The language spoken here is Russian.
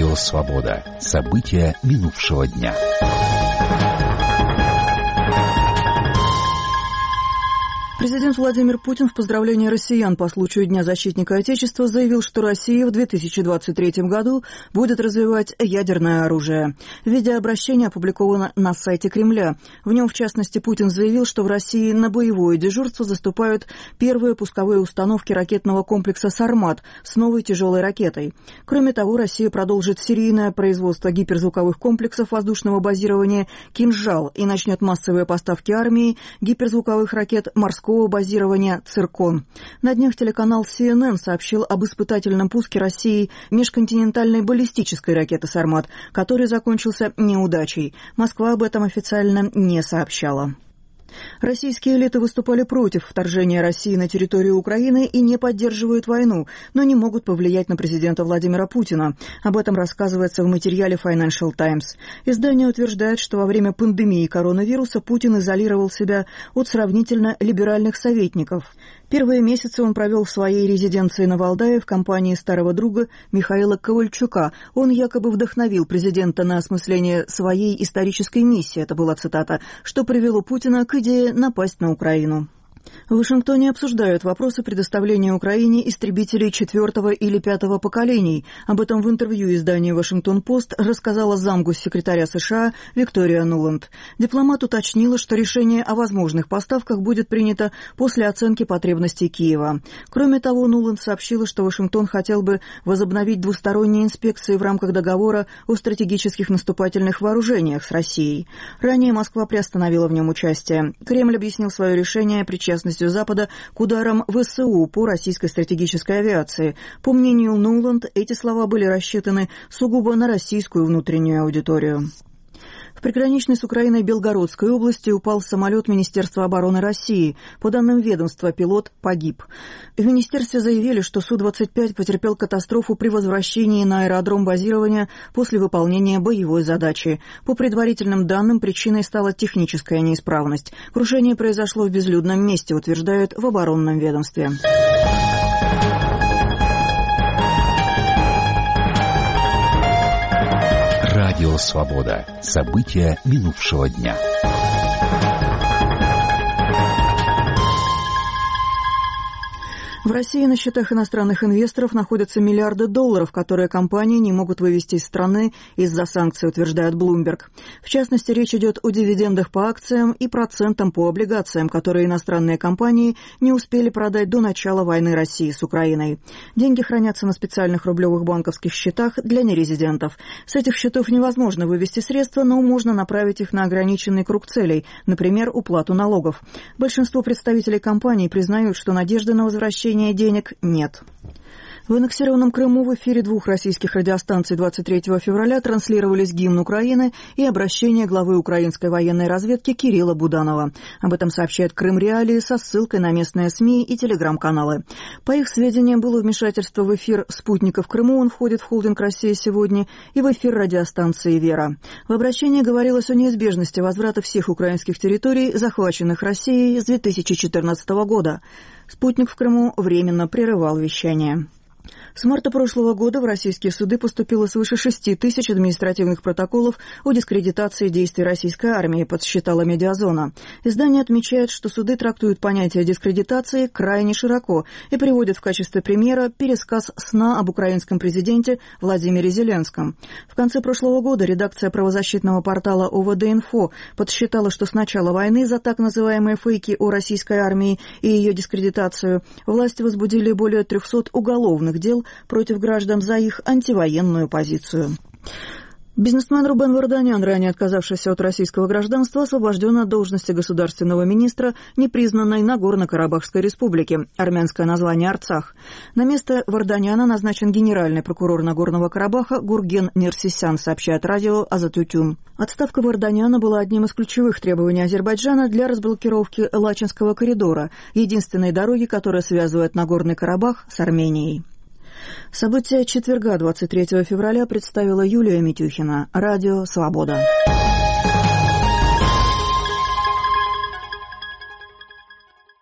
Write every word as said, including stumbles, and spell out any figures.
Радио «Свобода». События минувшего дня. Президент Владимир Путин в поздравлении россиян по случаю Дня защитника Отечества заявил, что Россия в две тысячи двадцать третьем году будет развивать ядерное оружие. Видеообращение опубликовано на сайте Кремля. В нем, в частности, Путин заявил, что в России на боевое дежурство заступают первые пусковые установки ракетного комплекса «Сармат» с новой тяжелой ракетой. Кроме того, Россия продолжит серийное производство гиперзвуковых комплексов воздушного базирования «Кинжал» и начнет массовые поставки армии гиперзвуковых ракет морского базирования «Циркон». На днях телеканал Си Эн Эн сообщил об испытательном пуске России межконтинентальной баллистической ракеты «Сармат», который закончился неудачей. Москва об этом официально не сообщала. Российские элиты выступали против вторжения России на территорию Украины и не поддерживают войну, но не могут повлиять на президента Владимира Путина. Об этом рассказывается в материале Financial Times. Издание утверждает, что во время пандемии коронавируса Путин изолировал себя от сравнительно либеральных советников. Первые месяцы он провел в своей резиденции на Валдае в компании старого друга Михаила Ковальчука. Он якобы вдохновил президента на осмысление своей исторической миссии, это была цитата, что привело Путина к идее напасть на Украину. В Вашингтоне обсуждают вопросы предоставления Украине истребителей четвертого или пятого поколений. Об этом в интервью изданию «Вашингтон-Пост» рассказала замгоссекретаря США Виктория Нуланд. Дипломат уточнила, что решение о возможных поставках будет принято после оценки потребностей Киева. Кроме того, Нуланд сообщила, что Вашингтон хотел бы возобновить двусторонние инспекции в рамках договора о стратегических наступательных вооружениях с Россией. Ранее Москва приостановила в нем участие. Кремль объяснил свое решение причастностью Запада к ударам вэ эс у по российской стратегической авиации. По мнению Нуланд, эти слова были рассчитаны сугубо на российскую внутреннюю аудиторию. В приграничной с Украиной Белгородской области упал самолет Министерства обороны России. По данным ведомства, пилот погиб. В министерстве заявили, что Су двадцать пять потерпел катастрофу при возвращении на аэродром базирования после выполнения боевой задачи. По предварительным данным, причиной стала техническая неисправность. Крушение произошло в безлюдном месте, утверждают в оборонном ведомстве. Радио «Свобода». События минувшего дня. В России на счетах иностранных инвесторов находятся миллиарды долларов, которые компании не могут вывести из страны из-за санкций, утверждает Bloomberg. В частности, речь идет о дивидендах по акциям и процентам по облигациям, которые иностранные компании не успели продать до начала войны России с Украиной. Деньги хранятся на специальных рублевых банковских счетах для нерезидентов. С этих счетов невозможно вывести средства, но можно направить их на ограниченный круг целей, например, уплату налогов. Большинство представителей компаний признают, что надежды на возвращение денег нет. В аннексированном Крыму в эфире двух российских радиостанций двадцать третьего февраля транслировались гимн Украины и обращение главы украинской военной разведки Кирилла Буданова. Об этом сообщает Крым Реалии со ссылкой на местные СМИ и телеграм-каналы. По их сведениям, было вмешательство в эфир «Спутника» в Крыму, он входит в холдинг «Россия сегодня», и в эфир радиостанции «Вера». В обращении говорилось о неизбежности возврата всех украинских территорий, захваченных Россией с две тысячи четырнадцатого года. «Спутник» в Крыму временно прерывал вещание. С марта прошлого года в российские суды поступило свыше шести тысяч административных протоколов о дискредитации действий российской армии, подсчитала «Медиазона». Издание отмечает, что суды трактуют понятие дискредитации крайне широко и приводят в качестве примера пересказ сна об украинском президенте Владимире Зеленском. В конце прошлого года редакция правозащитного портала О В Д-Инфо подсчитала, что с начала войны за так называемые фейки о российской армии и ее дискредитацию власти возбудили более трехсот уголовных дел против граждан за их антивоенную позицию. Бизнесмен Рубен Варданян, ранее отказавшийся от российского гражданства, освобожден от должности государственного министра непризнанной Нагорно-Карабахской республики, армянское название Арцах. На место Варданяна назначен генеральный прокурор Нагорного Карабаха Гурген Нерсисян, сообщает радио Азатютюн. Отставка Варданяна была одним из ключевых требований Азербайджана для разблокировки Лачинского коридора, единственной дороги, которая связывает Нагорный Карабах с Арменией. События четверга, двадцать третьего февраля, представила Юлия Митюхина. Радио «Свобода».